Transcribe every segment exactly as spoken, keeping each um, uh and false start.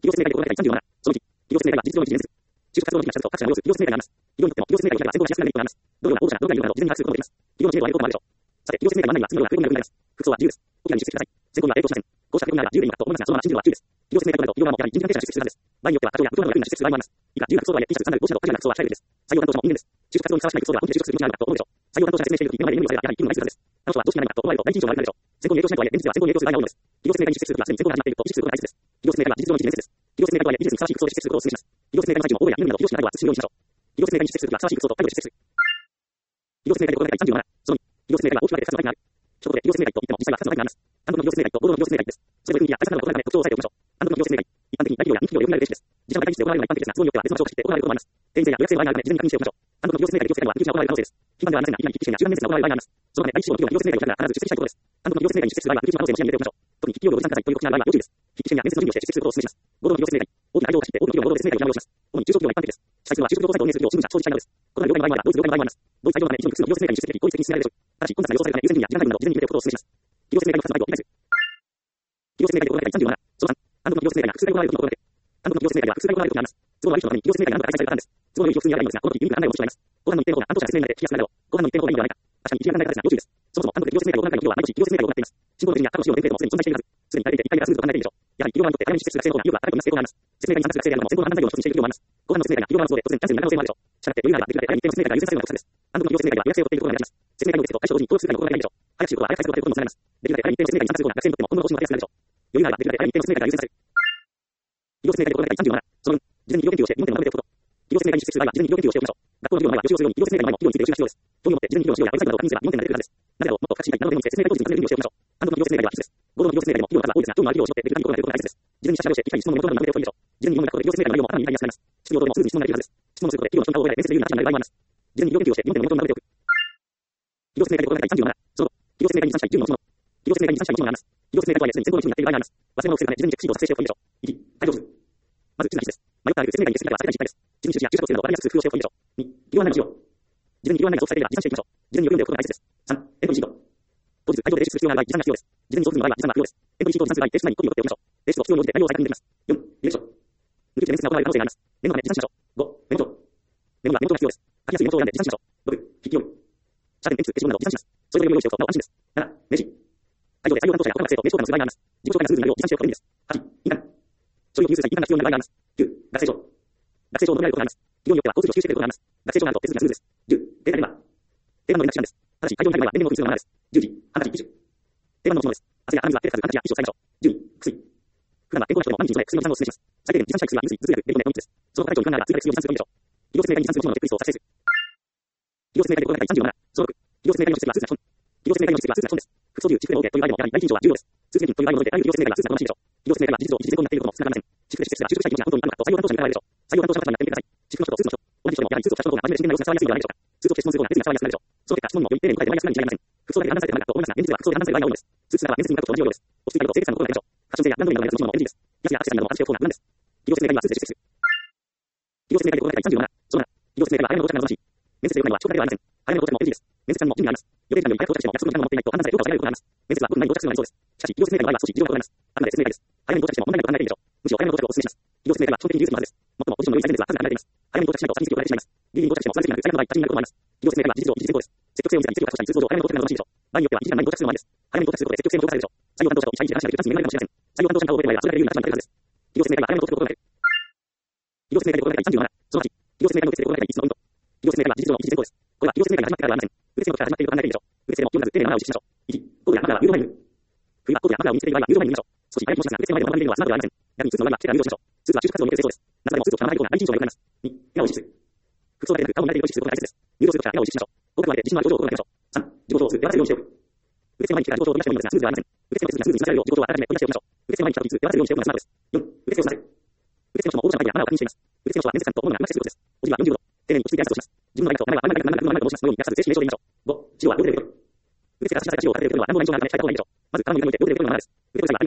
業説明会で行われたさんじゅうよんなな、そのいち、企業説明会は事実上の実現する。就職活動の時期や各社の様子、企業説明会があります。企業にとっても企業説明会を開く先行がしやすくなる一方があります。どのような候補者がどのような動画など事前に把握することができます。企業の知名度を上げることもあるでしょう。さて、企業説明会の案内には次のような空論が含まれます。服装は自由です。お気軽に出席ください。先行には抵抗しません。こうした空論があれば自由でいいのかと思いますが、そのまま信じるのは注意です。企業説明会となると、企業側もやはり人事関係者が出席するはずです。場合によっては課長や部長などの役員が出席する場合もあります。以下、自由な服装とはいえ、T シャツ、サンダル、帽子などカジュアルな服装は控えるべきです。採用担当者も人間です。就職活動にふさわしない服装では本気で就職する気持ちがあるのかと思うでしょう。採用担当者が説明しているとき、今までに目にされればやはり気分がないはずです。彼女は常識がないのかと思われると第一印象が悪くなるでしょう。選考に影響しないとはいえ、現実では選考に影響する場合が多いのです。企業説明会に出席するときはすでに選考が始まっていると意識することが大切です。企業説明会は事実上のビジネスです。企業説明会とはいえ、ビジネスにふさわしい服装で出席することをお勧めします。企業説明会の最中もオールやユニなど非常識などは慎重にしましょう。企業説明会に出席するときはふさわしい服装と態度で出席する。企業説明会で行われたさんじゅうよんなな、そのに、企業説明会は大きく分けてふたつの概念がある。一言で企業説明会といっても実際はふたつの概念があります。単独の企業説明会と合同の企業説明会です。それぞれ雰囲気や対策などの異なるため特徴を押さえておきましょう。単独の企業説明会、一般的に大企業や人気企業でよく見られる例子です。自社の会議室で行われるのが一般的ですが、都合によっては別の場所を借りて行われることもあります。定員制や予約制の場合があるため事前に確認しておきましょう。単独の企業説明会で業績は行われる可能性です。頻繁ではありませんが、いきなり筆記試験や集団面接が行われる場合があります。そのため、第一志望の企業の業説明会を開くなら必ず出席したいことです。単独の業説明会に出席する場合は、筆記可能性も視野に入れておきましょう。特に筆記用語で参加という告知がある場合は要注意です。筆記試験や面接の準備をして出席することをお勧めします。合同の企業説明会、大きな会場を貸し切って多くの企業の合同説明会を開催します。主に中小企業が一般的です。主催するのは就職業サイトを運営する企業、新聞社、商事社などです。異なる業界の場合は、同一業界の場合もあります。同一会場のため、一部の複数の業説明会に出席でき、効率的に進められるでしょう。ただし、混雑が予想されるため、優先順位や時間配分など事前に決めておくことをお勧めします。企業説明会のふたつの場合を理解する。企業説明会で行われたさんじゅうよんなな、そのさん、単独の企業説明会が複数回行われることも行われて、単独の企業説明会は複数回行われることがあります。都合の悪い人のために企業説明会が何度か開催されたんです。都合の良い人普通にあらないのですが、この時、ユニークな案内をお持ちしております。後半の一点の方が担当者説明まで聞きやすくなるよう、後半の一点の方がいいのではないか。確かに一理考え方ですが、要注意です。そもそも単独で企業説明会を行う企業は毎年企業説明会を行っています。進行の時には過去の資料のテンプレートもすでに存在しているはず。すでに書いていていっかいで済むと考えているでしょう。やはり企業側にとって早めに出席する学生の方が意欲が高いという傾向があります。説明会に参加する学生であるのも先行の判断材料の一つにしている企業もあります。後半の説明会が企業側の都合で突然キャンセルになる可能性もあるでしょう。したがって、よりならばできるだけ早い一点の説明会が優先されるのが国策です。単独の企業説明会は予約制を取っていることが目立ちます。説明会の受付と対象同時に登録する際の心がけないでしょう。早く仕事は早く開催することが出ることもされます。できるだけ早い一点の説明会に参加する方が学生にとっても今後の方針が出やすくなるでしょう。よりならばできるだけ早い一点の説明会が優先される。企業説明会で行われたさんじゅうよんなな、そのよん、事前に医療研究をして論点をまとめておくこと。企業説明会に出席する場合は事前に医療研究をしておきましょう。学校の授業の前は予習をするように企業説明会の前も医療について予習が必要です。興味を持って事前に医療の資料やウェブサイトなどを確認すれば論点が出てくるはずです。なぜだろう、もっと深く知りたいなどでもいいので説明会当日に完全に準備をしておきましょう。単独の企業説明会は必須です。合同の企業説明会でも企業の数は多いですが、興味のある企業を絞ってできる限りことができることが大切です。事前に下調べをして機会に質問の元などにまとめておくといいでしょう。事前に日本の学校で企業説明会の内容も頭に入りやすくなります。質問等でもすぐに質問ができるはずです。質問をすることで企業の人に顔を覚えられ面接で有利な話になる場合もあります。事前に医療研究をして論点の元にまとめておく。企業説明会で行われたさんじゅうよんなな、その企業説明会に参加者いちのうちの企業説明会に参加者いちのがあります。企業説明会とはいえすでに先行の一部になっている場合があります。忘れ物を防ぐため事前にチェックシートを作成しておくといいでしょう。いち、態度をする。まず、地図が必須です。迷ってある説明会に出席方は避けたい失敗です。地図に出資や住所をするなど分かりやすく工夫をしておくといいでしょう。に、企業案内の資料。事前に企業案内が送付されていれば持参していきましょう。事前に読んでおくことが大切です。さん、エントリーシート。当日会場で提出する必要がある場合、持参が必要です。事前に送付の場合は持参が不要です。エントリーシートを持参する場合、提出前にコピーを取っておきましょう。提出を必要に応じて内容を再確認できます。よん、履歴書。抜き打ちで面接が行われる可能性があります。念のため持参しましょう。ご、メモ帳。メモはメモ帳が必要です。書きやすいメモ帳を選んで持参しましょう。ろく、筆記用具。写点、鉛筆、消しゴムなどを持参します。それぞれ用意しておくとなお安心です。なな、名刺。会場で採用担当者や他の学生と名刺交換をする場合があります。自己紹介がスムーズになるよう持参しておくと便利です。はち、印鑑。書類を記入する際印鑑が必要になる場合があります。きゅう、学生証。学生証を求められることがあります。企業によっては交通費を支給していることがあります。学生証があると手続きがスムーズです。じゅう、データ電話。定番の連絡手段です。ただし、会場に入る場合は電源をする必要があります。じゅうじ、ハンカチ、ティッシュ。定番の機能です。汗や鼻水が出て数ハンカチやティッシュを使いましょう。じゅうに、薬。普段は健康な人でも毎日の人で薬の持参をお勧めします。最低限持参したい薬は水、頭痛薬、レモンでポイントです。その他体調に不安があれば追加で薬を持参するといいでしょう。医療説明会に関する機能のチェックリストを作成する。医療説明会で行われたさんじゅうよんなな、そのろく、医療説明会の出席はスーツやチョン。医療説明会の出席はスーツやチョンです。服装自由、地区で OK という場合でもやはり第一印象は重要です。スーツ年金という場合を除いてあらゆる医療説明会はスーツが好ましいでしょう。医療説明会は事実上一時前後になっていることも少なくありません。地区で出席すれば就職したい気持ちが本当にあるのかと採用担当者に疑われるでしょう。採用担当者の方にやってみてください。地区の人とスーツの人、同じ人でもやはりスーツを着た人の方が真面目で真剣な様子が伝わりやすいのではないでしょうか。スーツを着て質問する方が熱意が伝わりやすくなるでしょう。その結果質問もより丁寧に答えてもらいやすくなるに違いありません。服装だけで判断されてもらうかと思いますが、現実では服装で判断される場合が多いのです。スーツなら面接に向かうと同じ要領です。落ち着いた色と清潔さの心がけましょう。ファッション性やランドリーなどのやつのものも エヌジー です。安やアクセサリーなども外しておく方が無難です。企業説明会にはスーツで出席する。企業説明会で行われたさんじゅうよんなな、そのなな、企業説明会は早めの到着が望ましい。面接で行うのは遅刻ではありません。早めの到着も エヌジー です。面接官にも準備があります。予定時間より早く到着しても約束の時間を持っていないと判断されると下げられることがあります。面接はごふん前に到着するのが理想です。しかし、企業説明会の場合は少し事情が異なります。あくまで説明会です。早めに到着しても問題ないと考えていいでしょう。むしろ早めの到着をお勧めします。企業説明会は基本的に技術のはずです。もっともポジションの良い最前列は数が離れています。早めに到着しないと先に席を取られてしまいます。ギリギリ到着しても最先端の最後の場合、立ちになることもあります。企業説明会は事実上一時前後です。積極性を見せたり、一時を確保したりすると早めの到着が望ましいでしょう。場合によっては一時間前に到着するのもありです。早めに到着することで積極性も動かされるでしょう。採用担当者と一社に話ができるチャンスに恵まれるかもしれません。採用担当者の顔を覚えていればそれだけ有利な立場になるはずです。企業説明会は早めの到着を心がける。企業説明会で行われたさんじゅうよんなな、そのはち、企業説明会の受付で行われたいつつのポイント。企業説明会は事実上の一時前後です。これは企業説明会が始まってからではありません。受付の時から始まっていると考えていいでしょう。受付でもまず丁寧なマナーを実施しましょう。いち、コードやマフラーは誘導前に脱ぐ。冬はコードやマフラーを身につけている場合は誘導前に脱ぎましょう。少し早く申しますが、受付の前でお花見できるのはスマートではありません。逆にスーツの場合は着てから誘導しましょう。スーツは就職活動に向けてそうです。夏でもスーツを着たまま入る方が第一印象が良くなります。に、笑顔を意識する。服装だけでなく顔も慣れていると意識することが大切です。入道するときから笑顔を意識しましょう。多くまで自信のある表情を心がけましょう。さん、自己情報をする。手渡すようにしておく。受付の前に来てから自己情報を取り出してもいいのですが、スムーズではありません。受付の手続きがスムーズに済ませられるよう自己情報をあらかじめ取り出しておきましょう。受付の前に来たとき手渡すようにしておくのがスマートです。よん、受付を済ませる。受付の人も応募者の会議やマナーを確認しています。受付の人は面接官と思うのがうまく接することです。おじはよんじゅうごど。丁寧に落ち着いて挨拶をします。自分のラインとマナーが真ん中に真ん中に真ん中に申しますのように優しく正式に名称で言いましょう。ご、資料は両手で受け取る。受付から指示された資料を片手で受け取るのは乱暴な印象があるため控えた方がいいでしょう。まず、頼むように両手で受け取るのがマナーです。受付の際はありがとうございますという一言も忘れずに。ろく、入道する際はタイムチェックをしましょう。じゅうごのタイムチェックをしましょう。十分です。丁寧すぎる、周りに人がいる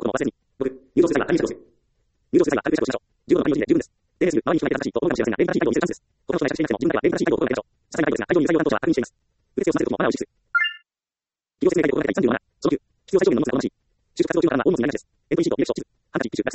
だけでは難しいと思うかもしれませんが、例に正しい態度を見せるチャンスです。他の人がしていなくても自分だけは例に正しい態度を心がけましょう。さすがに態度ですが、会場にいる採用担当者は確認しています。受付を済ませることもマナーを意識する。企業説明会で行われたさんじゅうよんなな、そのきゅう、必要最小限の荷物が好ましい。就職活動中の方は大荷物になりがちです。エントリーシート、履歴書、地図、ハンカチ、ティッシュ、学生証、印鑑。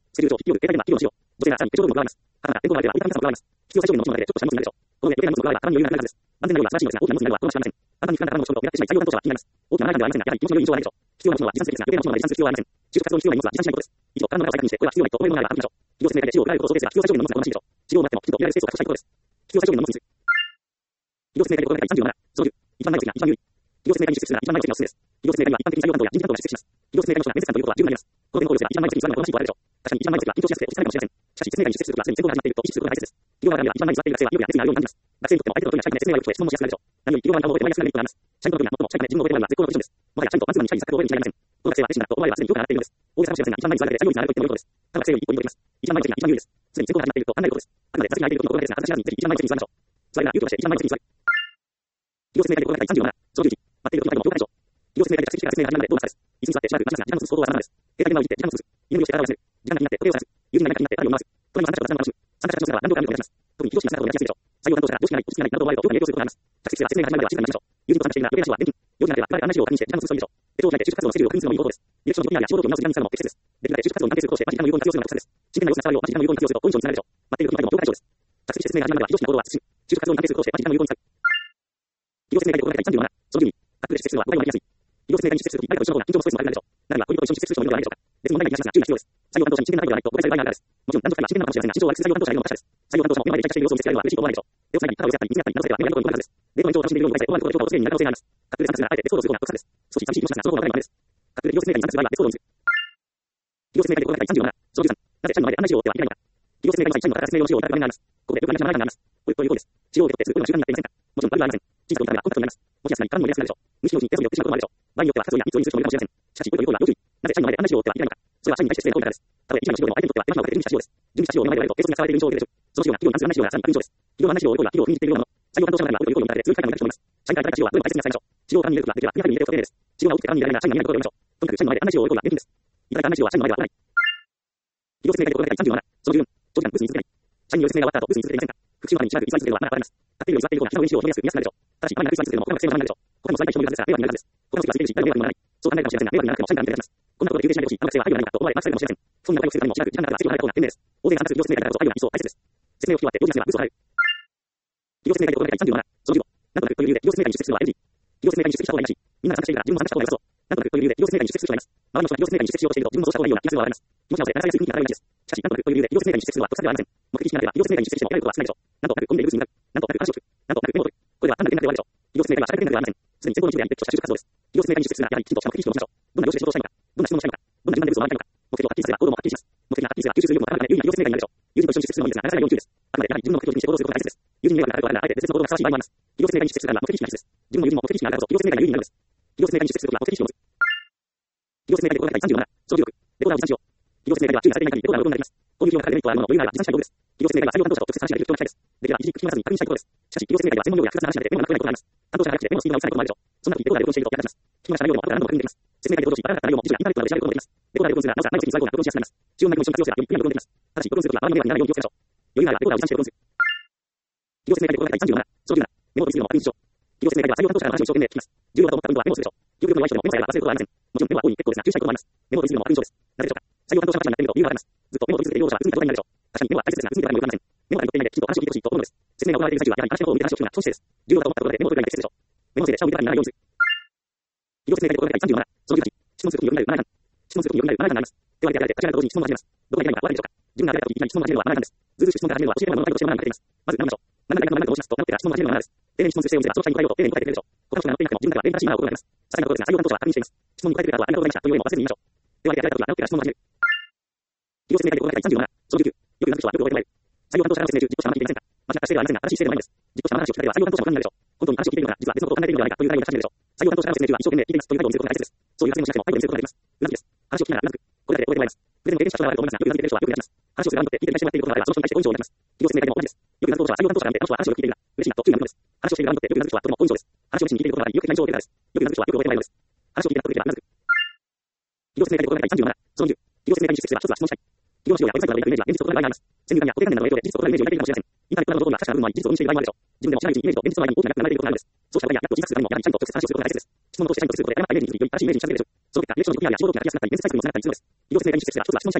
スケジュール上、企業部、データ現場、企業の資料、女性がさらに、手帳部門があります。はたまた、電動が相手が、インターネットがあります。必要最小限の持ち物だけで、ちょっとした荷物になるでしょう。この上、データの持ち物があれば、単に余裕がなくなるはずです。万全な量が素晴らしいのですが、大きな荷物になるは、このしかありません。簡単に負担がかかるものを狙ってしまい、採用担当者は気になります。大きな内容ではありませんが、やはり気持ちの良い印象はないでしょう。必要なものは持参すべきですが、余計なものまで持参する必要はありません。就職活動に必要な荷物は持参しないことです。以上、単の中を再確認して、これは必要ないと思えるものがあれば省きましょう。企業説明会で資料を送られることを想定するが、必要最小限の荷物が好ましいでしょう。資料を待っても、きちんと見られるスペースを確保したいことです。必要最小限の荷物について。企業説明会で心がけたいさんじゅうなな、そのじゅう、一番ない時が一番有利。企業説明会に出席するなら一番ない時がおすすめです。企業説明会には一般的に採用担当や人事担当が出席します。企業説明会の人が面接官ということは十分あります。この点を考慮すれば一番ない時に一番好ましいとあるでしょう。確かに一番ない時は緊張しやすくて落ち着かないかもしれません。しかし、説明会に出席するときはすでに選考が始まっていると意識することが大切です。企業側から見れば一番前に座っている学生は意欲や熱意があるように感じます。学生にとっても相手の得意な社員で説明が良くて質問もしやすくなるでしょう。何より企業側に顔を覚えてマイナスなメリットがあります。社員の得意な最も社員の自分の覚えてもらうのは絶好のポジションです。もはや社員とマンツーマンに社員に策を覚えるに違いありません。この学生は熱心だと思わればすでに評価が上がっているのです。大げさかもしれませんが、一番前に座るだけで採用率が上がると言っても良いことです。他の学生より一歩に戻ります。一番前の時が一番有利です。すでに選考が始まっていると考えることです。あくまで座席に空いていることの心がけですが、恥ずかしがらずにぜひ一番前の席に座りましょう。座れるなら勇気を出して一番前の席に座る。企業説明会で心がけたいさんじゅうなな、そのじゅう、待っていることの評価でしょう。企業説明会で着席から説明が始まるまでどうの差です。椅子に座ってしばらく待ちますが、時間の進む行動は様々です。携帯電話をいじって時間を潰す。居眠りをして体を休める。時間が気になって時計を探す。友人が連絡になって彼を回す。隣の参加者と雑談を楽しむ。参加者の姿は何秒間でもお願いします。特に非常識な姿を目立ちやすいでしょう。採用担当者が常識がない、落ち着きがないなどと思われると評価に影響することがあります。着席すれば説明が始まるまでは静かに待ちましょう。友人と参加しているなら余計な話はやめてみ。用事がなければいわゆる案内資料を確認して時間を潰すといいでしょう。手帳を開いて就職活動のスケジュールを確認するのもいい方法です。ディレクションの時間や仕事と見直す時間に使うのも適切です。できるだけ就職活動に安定することをして、時間の有効に活用するのが特です。真剣な様子が伝わるよう、時間の有効に活用すると好印象につながるでしょう。待っていることの評価でしょうです。着席して説明が始まるまでは非常識な行動は慎む。就職活動に関係することをして、時間の有効に使う。企業説明会で心がけたいさんじゅうなな、そのじゅうに、学部で出席するのは誤解を招きやすい。企業説明会に出席するとき、誰かと一緒の方が緊張もストレスもあるでしょう。ならば、恋人と一緒に出席する人もいるのではないでしょうか。別に問題ない気がしますが、注意が必要です。採用担当者に真剣な態度ではないと誤解される場合があるからです。もちろん、男女二人は真剣なのかもしれませんが、身長を悪くする採用担当者がいるのも確かです。採用担当者も目の前でイチャイチャしている様子を見せつけられるのは嬉しいと思わないでしょう。手をつなぎ、肩を寄せ合ったり、水になったり、などすれば目がいいことになるはずです。デートの延長を楽しんでいるように誤解され、思わぬことで評価を常になる可能性があります。学部で参加するならあえて別行動をすることが得策です。少し寂しい気もしますが、その方が分かります。学部で企業説明会に参加する場合は別行動にする。企業説明会で心がけたいさんじゅうなな、そのじゅうさん、なぜ社員の前で案内資料を追ってはいけないのか。企業説明会の際、社員の方から説明用の資料をいただく場面があります。ここでよくありがちなマナーがあります。こういうことです。資料を受け取ってすぐ読む習慣になっていませんか。もちろん悪いはありません。小さく読むためはコンタクトになります。持ちやすい単にも入れやすくなるでしょう。無視のうちに手を寄ってしまうこともあるでしょう。場合によっては活動や密をにする人もいるかもしれません。しかし、こういうことは要注意。なぜ社員の前で案内資料を追ってはいけないのか。それは社員に対して失礼な行為からです。たとえ一枚の資料でも相手にとっては手間暇をかけて準備した資料です。準備した資料を目の前でやると、軽率に使われている印象を受けるでしょう。その資料が企業に関する案内資料がさらに悪い印象です。企業の案内資料を追うとは企業を気に入っているようなもの。採用担当者ならば、追いという行為を見たら通過になる人もいます。社員からいただいた資料はどれも大切に扱いましょう。資料を紙に入れるときは、できれば紙に入れておくと丁寧です。資料が大きくて紙に入れられないなら社員が見えないところで読みましょう。とにかく社員の前で案内資料を追うことは厳禁です。いただいた案内資料は社員の前では来ない。企業説明会で心がけたいさんじゅうなな、そのじゅうよん、長時間ブースに続けない。社員による説明が終わった後、ブースに続けていませんか。復習のためにしばらく居座り続けるのはマナーがあります。立っているより座っている方が膝の上に資料を取りやすく見やすくなるでしょう。ただし、あまり長く居座り続けるのも他の学生のためになるでしょう。他の座りたい人もいるはずですが、迷惑になるはずです。他の席は空いているし、誰も迷惑にならない。そう考えるかもしれませんが、迷惑にならなくても社員から見ていただきます。こんなことで休憩しないでほしい。他の学生は配慮がないんだと思われ、マークされるかもしれません。そんなことをするためにもしばらく時間があれば席を離れた方が賢明です。大勢が参加する企業説明会だからこそ配慮が一層大切です。説明を聞き終わって、用事がなければブースを離れる。企業説明会で心がけたいさんじゅうなな、そのじゅうご、なんとなくという理由で企業説明会に出席するのは エヌジー。企業説明会に出席した方がいいらしい。みんなが参加しているから自分も参加した方が良さそう。なんとなくという理由で企業説明会に出席する人がいます。周りの人が企業説明会に出席しようとしていると自分もそうした方がいいような気がするのはわかります。気持ちなので、話しやすい雰囲気にならないらしいです。しかし、なんとなくという理由で企業説明会に出席するのは得策ではありません。目的地になれば企業説明会に出席しても得られることは少ないでしょう。なんとなく混んでいるブースになる。なんとなく話を聞く。なんとなくメモを取る。これでは単なる連絡で終わるでしょう。企業説明会は社会的連絡ではありません。すでに先行の一部であり、別途した就職活動です。企業説明会に出席するなら、やはりきちんとした目的地を持ちましょう。どんな業種で仕事をしたいのか。どんな質問をしたいのか。どんな順番でブースを回りたいのか。目的をはっきりすれば行動もはっきりします。目的がはっきりすれば吸収する力も高まるため、有意義な企業説明会になるでしょう。友人と一緒に出席するのもいいですが、流さないように注意です。あくまでやはり自分の目的を気にして行動することが大切です。友人に迷惑がかかるからあえて別の行動がふさわしい場合もあります。企業説明会に出席するなら目的地が必須です。自分も友人も目的地があるからこそ企業説明会が有意義になるのです。企業説明会に出席するときは目的地を持つ。企業説明会で心がけたいさんじゅうなな、そのじゅうろく、レコーダーを持参しよう。企業説明会では注意されていない限りレコーダーの録音ができます。こういう企業がかかるメリットはあるものの、余裕があれば持参しないことです。企業説明会では採用担当者と直接話ができる人が期待です。できれば一時口に聞き流さずに確認したいことです。しかし、企業説明会では専門用語や複雑な話なのでメモが取れないことがあります。担当者が早口でメモのスピードが落ちないこともあるでしょう。そんな時レコーダーで録音していると役立ちます。聞き逃した内容でも後から何度も確認できます。説明会で行動し、バラなかった内容も辞書やインターネットなどで調べることもできます。レコーダーで録音するなら、なおさら内容に最後が録音しやすくなります。重要な疑問を一緒に活用すればより録音できます。ただし、録音するときは周りの迷惑にならないように気をつけましょう。余裕があればレコーダーを持参して録音する。企業説明会で心がけたいさんじゅうなな、そのじゅうなな、メモを取りするのも確認しましょう。企業説明会では採用担当者の話を一生懸命聞きます。重要だと思った文章はメモをするでしょう。業務の弱い人でもメモさえあれば忘れることはありません。もちろんメモは大いに結構ですが、注意したいこともあります。メモを取りするのも確認上です。なぜでしょうか。採用担当者話になっていると理由がわかります。ずっとメモを取り続けているようは続いたことになるでしょう。確かにメモは大切ですが、続いてからもよくありません。メモが読めないできちんと話を聞いてほしいと思うのです。説明が行われている最中はやはり話の方を見て話を聞くのが損失です。重要だと思ったことでメモを取るのが適切でしょう。メモのせいで社を見てからにならないようにする。企業説明会で心がけたいさんじゅうなな、そのじゅうはち、質問するときによくなるマナー感。質問するときによくなるマナー感があります。手を挙げて挙げて立ち上がると同時に質問を始めます。どこがいけないのか分かるでしょうか。自分が挙げたときいきなり質問を始めるのはマナー感です。ずうずうしく質問から始めるのは教える側の態度としてマナーが出ています。まず何でしょう。何がいかんのマナーと申しますと、名乗ってから質問を始めるのがマナーです。丁寧に質問する姿勢を見せば、その社員の対応と丁寧に答えてくれるでしょう。他の人が乗っていなくても自分から礼儀正しいマナーを心がけます。さらなことですが、採用担当者は確認しています。質問に答えてくれた後はありがとうございましたというよりも忘れずに言いましょう。手を挙げて挙げたときは名乗ってから質問を始める。企業説明会で心がけたいさんじゅうなな、そのじゅうきゅう、よくなる人はよく覚えてもらえる。採用担当者の説明中、実行した話を聞いていませんか。間違った姿勢ではありませんが、正しい姿勢ではないんです。実行した話を聞くだけでは採用担当者も不安になるでしょう。本当に話を聞いているのか、実は別のことを考えているのではないかという対応が立ち始めるでしょう。採用担当者の説明中は一生懸命聞いていますという態度を見せることが大切です。そういう発言をしなくても態度を見せることができます。うなずきです。話を聞きながらうなずく。これだけで覚えてもらえます。プレゼンの経験者とはあると思いますが、よくうなずいている人はよくやります。話をする側にとって聞いていただいてもらっていることがあれば、その人に対して好印象を持ちます。企業説明会でも同じです。よくうなずくことは採用担当者が見て、あの人は話をよく聞いているな、嬉しいなと注意が向くのです。話をしている側にとってよくうなずく人はとても好印象です。話を熱心に聞いていることがあり、よく聞いている印象を受けたからです。よくうなずく人はよく覚えてもらえるのです。話を聞いていただくべきではうなずく。企業説明会で心がけたいさんじゅうなな、そのじゅう、企業説明会に出席すれば一つは質問したい。企業の資料やウェブサイトなどでイメージは現実と異なる場合があります。先入観や固定観念などの影響で事実と異なるイメージを抱いているかもしれません。インターネットなどの情報が確かな部分は事実を認識している場合もあるでしょう。自分でも知らないうちにイメージと現実の間に大きなガップが生まれていることがあるのです。そうした場合や、やっと小さくするためにも、やはり社員と直接話をすることが大切です。質問を通して社員とすることで誤ったイメージに気づき、より正しいイメージに近づけるでしょう。その結果、リアクションの軸にあるや仕事とのやりやすくなったり、見えづらい質問をされたりするのです。企業説明会に出席すれば一つは質問したいことです。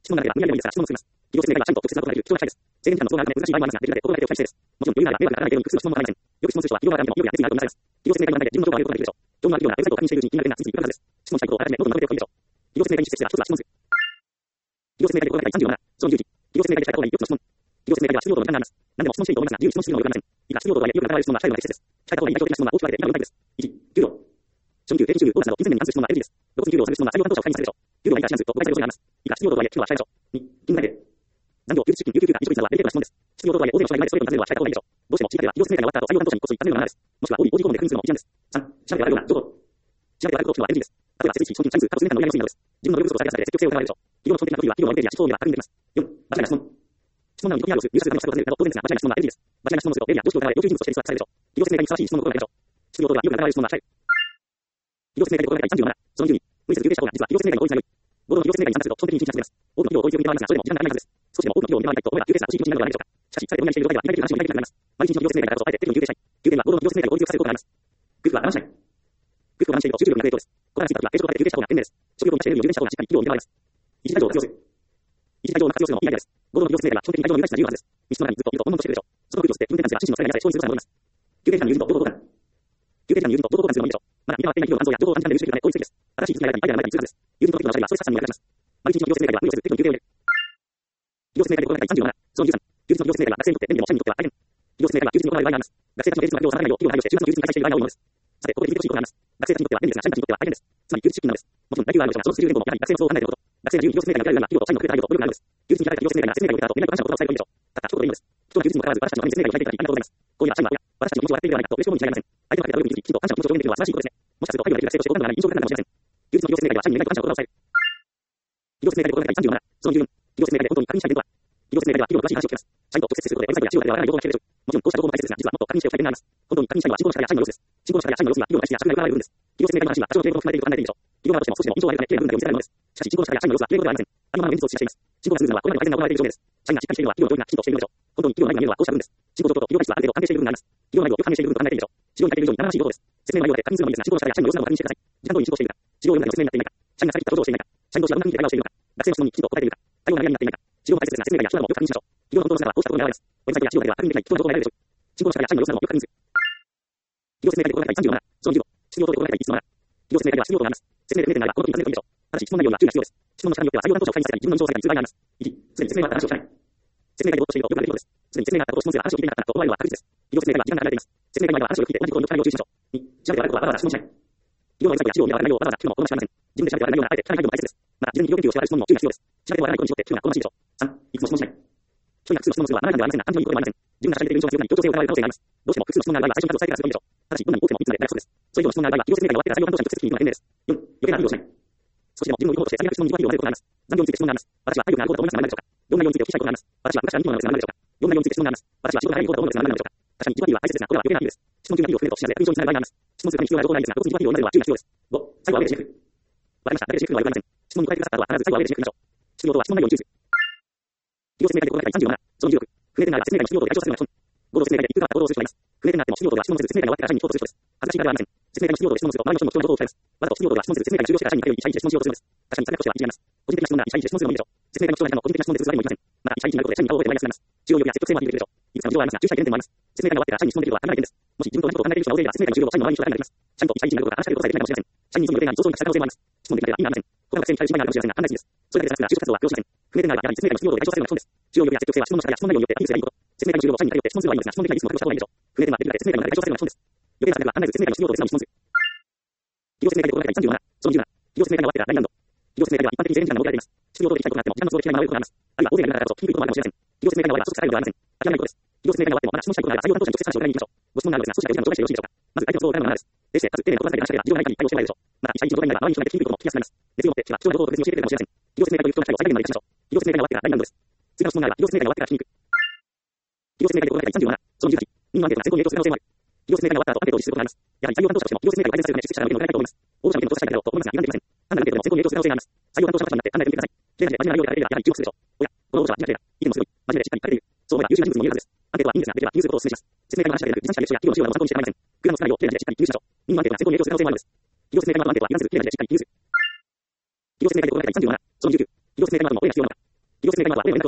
質問がなければ無理やりのみですから質問を作ります。企業説明会はちゃんと直接なことができる貴重な機会です。制限時間の都合があるため難しい場合もありますが、できるだけ心がけてお聞きしたいです。もちろん余裕があれば迷惑がかからない程度に複数の質問も構いません。よく質問する人は企業側から見ても意欲や決意があると見なされます。企業説明会の中で自分の情報を上げることができるでしょう。興味のある企業がウェブサイトを確認しているうちに気になる点が次々浮かぶはずです。質問したいことをあらかじめノートにまとめておくといいはずです。質問したいことをあらかじめノートにまとめておくといいでしょう。企業説明会に出席する。一つは質問する。企業説明会で心がけたいさんじゅうよんなな、質問じゅういち。企業説明会でしたい方がいいよっつの質問。企業説明会では質疑応答の時間があります。何でも質問していいと思いますが、自由に質問するのはよくありません。以下、質疑応答はよく語られる質問が最後まで適切です。したい方がいい代表的な質問は大きく分けて以下のよんタイプです。いち、給料。初任給、定時給、ボーナスなど金銭面に関する質問は エヌジー です。露骨に給料を探す質問は採用担当者を介にされるでしょう。給料がいいか知らずと誤解される恐れがあります。以下、質疑応答とはいえ、給与は控えでしょう。に、勤務内定。残業、休日出勤、有給休暇、離職率などはデリケートな質問です。質疑応答とはいえ、大手の社内でストレートに尋ねるのは控えた方がいいでしょう。どうしても地域では企業説明会が終わった後、採用担当者にこっそり尋ねるのはあります。もしくは オーディー オーディー コムでクイズの一覧です。調べて悪いことも さん、調べて悪いような情報。調べて悪いことを聞くのは エヌジー です。例えば、設置、本金、チャンス、過去数年間の売上の推移などです。自分のウェブソフトを使い出されて積極性を疑われるでしょう。企業の基本的な特技は企業のイメージや思想が確認できます。よん、場違いな質問。質問なのに特にある入手数がの質問を尋ねるなど当然ですが、場違いな質問は エヌジー です。場違いな質問をすると、例や常識を疑われ、要求人物としてリストラされるでしょう。企業説明会にふさわしい質問のことがないでしょう。質疑応答はよく語られる質問は控える。企業説明会で心がけたいさんじゅうよんなな、質問じゅうに。無理せず休憩した方が実は企業説明会の多い内容。合同の企業説明会に参加すると基本的に一日が過ぎます。多くの企業を統一を見て回りますが、それでも時間がかかります。少しでも多くの企業を見て回りたいと思えば休憩室が欲しい気持ちになるのではないでしょうか。しかし、されてぼんやりしている場合では意外と話を見たい気になります。毎日の企業説明会だからこそあえて適度に休憩したい。休憩には合同の企業説明会を効率化することがあります。グループは我慢しない。グループを我慢していると集中力が低いです。これらについては定時をかけて休憩した方が賢明です。職業を満たしているより充電した方がしっかり企業を見て回ります。一時退場を活用する。一時退場を活用するのもいいアイデアです。合同の企業説明会は基本的に退場を見出しな自由なはずです。密室の中にずっといると悶々としているでしょう。その空気を吸って運転担当や指示の世代になれ、そういうすることが思います。休憩時間に友人と情報交換。休憩時間に友人と情報交換するのもいいでしょう。まだ見て回っていない企業の感想や情報を短時間で入手するため効率的です。新しい実践やアイデアが生まれたりするはずです。友人との時の話題はストレス発散にも役立ちます。毎日の企業説明会は無理をせず適度に休憩を入れる。企業説明会で心がけたいさんじゅうよんなな、質問じゅうさん。休日の企業説明会は学生にとって便利でも社員にとっては大変。企業説明会は休日に行われる場合があります。学生たちの平日の学業をさらないよう企業が配慮して週末の休日に開催している場合が多いものです。さて、ここで聞いてほしいことがあります。学生たちにとっては便利ですが、社員たちにとっては大変です。つまり休日出勤なのです。もちろん、大企業はあるでしょうが、そのスケジュール変更もやはり学生の都合を考えていること。学生が自由に企業説明会に受けられるような企業と社員の配慮と努力があるのです。休日に開かれた企業説明会が説明会を受けた後、連絡感謝の言葉を伝えるべきでしょう。たった一言でいいのです。人は休日にもかかわらず、私たちのために説明会を開いていただきありがとうございます。こういう社員は、おや、私たちの気持ちを笑っているではないかと嬉しいものに違いありません。相手のかけた努力に気づき、きちんと感謝の気持ちを表現できるのは素晴らしいことですね。もしかすると配慮ができる学生として好感度が上がり印象深くなるかもしれません。休日の企業説明会では社員に意外と感謝の言葉を伝える。企業説明会で心がけたいさんじゅうよんなな、質問じゅうよん。企業説明会で本当に確認したい点とは。企業説明会では企業の詳しい話を聞きます。社員と直接接することでウェブサイトや資料が笑わない情報が聞けるでしょう。もちろんこうした情報も大切ですが、実はもっと確認しておきたい点があります。本当に確認したいのは進行の仕方や社員の様子です。進行の仕方や社員の様子には企業の意思や社員が伺われる部分です。企業説明会の話には多少の敬語も含まれていると考えていいでしょう。企業側としても少しでも印象を悪くない綺麗な文章を見せられるのです。しかし進行の仕方や社員の様子は敬語ではありません。ありのままの現実を示しています。進行がスムーズなのはこれまでの改善が行われている証明です。社員がしっかりしているのは企業の教育がきちんとしているのでしょう。本当に企業内部が見えるのはこうした部分です。進行状況と企業体質はある程度関係している部分があります。企業内部をよく関係している部分と考えていいでしょう。資料に書いている以上に生々しいことです。説明内容だけ確認するのもいいですが、進行の仕方や社員の様子などを確認してください。時間通りに進行しているか、資料を読むなりの説明になっていないか、社員がさりきったことをしていないか、社員同士がうまくいって会話をしているのか、学生の質問にきちんと答えているか、対応が悩みになっていないか、資料も大切ですが説明会や人などもよく確認しましょう。企業の本当の姿はこうしたことに現れます。ウェブサイトや資料では確認できない貴重な情報が得られるでしょう。進行の仕方や社員の様子などもよく確認する。企業説明会で心がけたいさんじゅうよんなな、質問じゅうご。質疑応答で心がけたい質問なな。企業説明会では質疑応答があります。説明で不明点があればこの時に尋ねてもいいでしょう。ただし質問内容には注意が必要です。質問の仕方によっては採用担当者を介にさせたり自分の印象を下げたりする場合があります。いち、すでに説明があった話をしない。説明会でぼーっとしているとよくある出来事です。すでに説明があったことを質問するが話を聞いていなかったと思われるのは確実です。企業説明会は時間が流れています。説明会の前は話を聞いて同じことをよく対応注意しましょう。に、調べて悪いことはわざわざ質問しない。企業のウェブサイトや資料を見ながら内容をわざわざ聞くのも好ましくありません。自分で調べて悪い内容ならあえて聞かないのも大切です。また、事前に企業研究をしてある質問にも注意が必要です。調べて悪いことに絞って聞くのが好ましいでしょう。さん、いつも質問しない。一人が複数の質問をするのは7段ではありませんが、単純にいいことでもありません。自分がしゃべっている印象が強くなり協調性を疑われる可能性があります。どうしても複数の質問がある場合は最初に数を伝えてからするといいでしょう。ただし、どんなに多くてもいつまで大丈夫です。それ以上の質問がある場合は、企業説明会が終わってから採用担当者に直接聞きに行くのが賢明です。よん、余計なふりをしない。少しでも自分の意向として最悪質問に疑問が出ることがあります。残業について質問があります。私は体力があることだと思いますが何でしょうか。よん内容についてお聞きしたいことがあります。私は昔からにきょうなのですが何でしょうか。よん内容について質問があります。私は仕事が早いことだと思うのですが何でしょうか。確かに自己は大切ですが、これは余計なふりです。質問中にを含めると知らずや空上になる場合があります。質問するために必要な情報がないですが、どこに自己はにをなるのは注意が必要です。ご、最後はアウェイでシェフ。わかりました。だけでシェフは言われません。質問に答えてくださった後は必ず最後はアウェイでシェフしましょう。質問とは質問内容に注意する。企業説明会で心がけたいさんじゅうよんなな、質問じゅうろく。不明点があれば説明会の質疑応答で解消させるのが基本。合同説明会でいくつかあった行動をする人がいます。不明点があっても質疑応答では質問せず説明会が終わってから社員に聞こうとする人です。恥ずかしいからではありません。説明会の質疑応答で質問すると周りの人にも人の情報を伝えます。わざと質疑応答では質問せず説明会が終了してから社員に頼り社員に質問しようとするのです。確かに戦略としては一理あります。個人的な質問なら社員に質問するのもいいでしょう。説明会の貴重な時間も個人的な質問で通じるわけにもいきません。また、社員になることで社員に顔を覚えてもらいやすくなります。重要力や積極性もアピールできるでしょう。いくつかの事情はありますが、注意したい点もあります。説明会が終わってから社員に質問できることは限られる点です。もし自分と同じことを考えている人が大勢いれば説明会の終了後、社員の周りに人がいなくなります。社員と社員になることが話しかけることさえできないかもしれません。社員にその予定があり、想像に達した可能性もあります。質問できなければ意味がありません。他の学生に対し間があるかもしれませんが、判断です。それだけでなく、就職活動は発表しません。不明点があれば、やはり説明会の質疑応答で解消されるのが基本です。重要力や積極性は質問の仕方や質問内容によってアピールすればいいこと。説明会の終了後、社員に頼って質問するのはいいのですが、質問できないリスクを発表した方がいいでしょう。不明点ができるだけ説明会の中で解消されるのが基本です。予定があれば、案内ず説明会の質疑応答で素直に質問する。企業説明会で心がけたいさんじゅうよんなな、質問じゅうなな。企業説明会が終わってからラインラウンド。企業説明会では一般的に制限時間が設けられています。質疑応答で聞きたいことがあっても、時間の都合で聞きたいことがあります。あるいは大勢がいるからこそ聞きにくいこともあるかもしれません。企業説明会の終わりは一つ使えるのではありません。諦めないことです。企業説明会が終わってもまだ質問したいことがあれば採用担当者に直接話を伺いに行きましょう。ご質問があるのですが、少しだけお時間を頂戴してよろしいでしょうか。まず相手の都合を伺うのがななです。冷静かつ丁寧な言葉遣いで話しかければ事情がない限り対応してもらえるでしょう。また、一社員に仕事がいないが周りに人がいて聞きにくいことも聞きやすくなります。熱意を持って手は貴重な情報を特別に教えてくれるかもしれません。企業説明会という人の機会を最大限まで生かしましょう。企業説明会が終わってからラインラウンドです。次の質問があれば、企業説明会が終わってから聞きに行く。企業説明会で心がけたいさんじゅうよんなな、質問じゅうはち。任意のアンケートが選考に影響する可能性もある。企業説明会が終わった後、アンケートを実施することがあります。やはり採用担当者としても企業説明会を改善させるため出席者が伸びるのではないかと思います。応募者の意見を調査したいだろうと思いますが、委ねていません。単なるアンケートでも選考に影響する可能性があります。採用担当者の方になって案内で見てください。例なしで真面目な内容で書かれていればやはり注目するでしょう。おや、この応募者は自社でだ。意見もすごい。真面目でしっかり書かれている。そう思えば優秀な人物も見えるはずです。アンケートはいいんですが、できれば融通ことをお勧めします。説明会の話だけでなく、ビジネス社や企業の資料なども参考にして構いません。グラムの使いを丁寧でしっかり記入しましょう。任意のアンケートが選考に影響する可能性もあるのです。企業説明会の後のアンケートは、いらず丁寧でしっかり記入する。企業説明会で心がけたいさんじゅうよんなな、質問じゅうきゅう。企業説明会の後の声が必要なのか。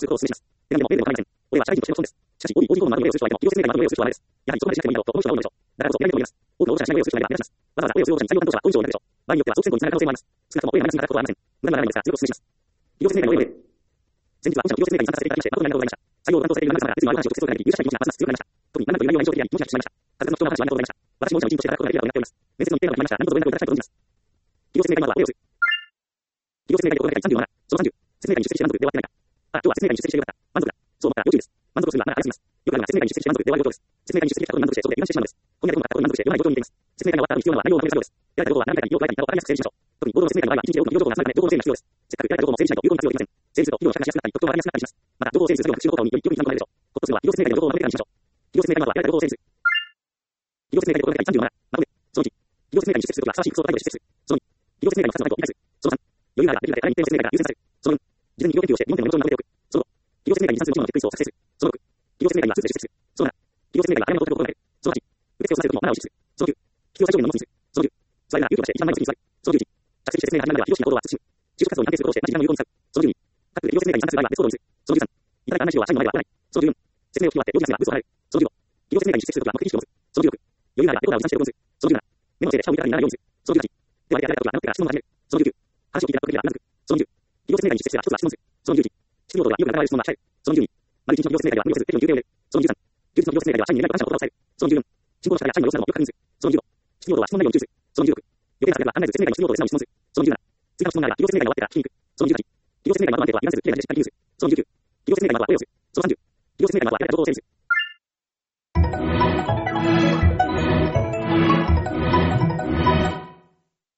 ことをお勧めします。で何でも例でも構いません。俺は社会人としての損です。しかし、オーディオーディフォーの窓をする人は今、医療説明会の窓をする人は誰です。やはりそこまでしなければいいだろうと思う人は多いのでしょう。だからこそ、やりたいと思います。多くの応募者がしないをする人がいれば目指します。わざわざ応募する応募者に採用担当者は多い以上になるでしょう。場合によっては総選挙につながる可能性もあります。少なくとも俺がマイナスになったことはありません。無駄にはならないのですが、強くお勧めします。医療説明会の エムエー。先日は本社の医療説明会に参加させていただきまして、誠にありがとうございました。採用を担当されている皆様が別にワイドな直接をいただき、入社者に気持ちがますます強くなりました。特に何という内容が印象的であり、文字がしてしまいました。数々の貴重な話をありがとうございました。私も御社の人事として働くことができるようになっております。面接の日程が決まりました。何卒ご連絡をいただきたいと存じます。医療説明会の窓はこれをする。医療説明会で行われた第さんじゅうなな、そのさんじゅう、説明会に出席して満足で終わってないか。あ、今日は説明会に出席してよかった。満足だ。そう思ったら要注意です。満足するにはまだ早すぎます。よくあるのは説明会に出席して満足で終わることです。説明会に出席したことに満足して、そこで油断してしまうのです。こんなこともあったことに満足して、世の中に状況に似ています。説明会が終わった後に必要なのは内容をまとめる作業です。やられたことは何回かによく書いていたを分かりやすく整理しましょう。特に合同の説明会の場合は、一日で多くの医療情報が集まるため、情報の整理が必要です。せっかくやられたことも整理しないと有効に活用できません。整理すると議論を社会しやすくなったり、特徴が分かりやすくなったりします。また、情報を整理する作業が学習の効果をよりより参考になるでしょう。コツとするのは、医療説明会の情報をまとめてからにしましょう。医療説明会の窓はやられた情報を整理する。医療説明会で行われた第さんじゅうなな、まとめ。そのいち、医療説明会に出席するときはふさわしい服装と態度で出席する。そのに、医療説明会のスタンスの態度を理解する。そのさん、余裕があればできるだけ誰に一定の説明会が優先される。そのよん、事前に医療研究をして理論点のメモ帳にまとめておく。そのご、医療説明会に関する事項のチェックリストを作成する。そのろく、医療説明会にはスーツで出席する。そのなな、医療説明会は早めの到着を心がける。そのはち、受付を済ませるときもマナーを実施する。そのきゅう、必要最小限のノートにする。そのじゅう、座りなら勇気を出して一番前の席に座る。そのじゅういち、着席して説明が始まるまでは非常識な行動は慎む。就職活動に関係することをして同じ時間を有効に使う。そのじゅうに、各医療説明会に参加する場合は別行動にする。そのじゅうさん、いただいた案内資料は社員の前では送らない。そのじゅうよん、説明を聞き終わって用事が済めばブツを離れる。そのじゅうご、医療説明会に出席するときは目的意識を持つ。そのじゅうろく、余裕があればレコーダーを持参して録音する。そのじゅうなな、メモのせいで社を見たらにならないようにする。そのじゅうはち、ではれてあれたときは名乗ってから質問を始める。そのじゅうきゅう、話を聞いて納得できればうなずく。そのじゅう、医療説明会に出席すれば一つは質問する。そのじゅういち、質疑応答が意欲が疑われる質問は控える。そのじゅうに、丸一日の医療説明会では無理をせず適度に休憩を入れる。そのじゅうさん、休日の医療説明会では社員に連絡感謝の言葉を伝える。そのじゅうよん、進行の仕方や社員の様子などもよく確認する。そのじゅうご、質疑応答は質問内容に注意する。そのじゅうろく、予定があれば案内ず説明会の質疑応答で素直に質問する。そのじゅうなな、追加の質問があれば医療説明会が終わってから聞きに行く。そのじゅうはち、医療説明会の窓の安定は言わせずきれいな字でしっかり記入する。